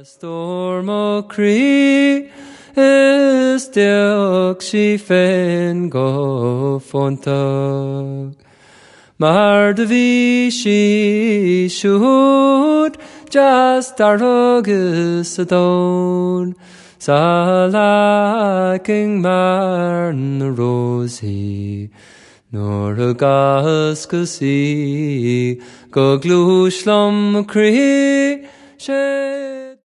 Storm o cri is deog si fen go fontag. Mar de vi si shoot just arrogus adon. Salaking marn rosi nor a gaskusi go glushlam cri she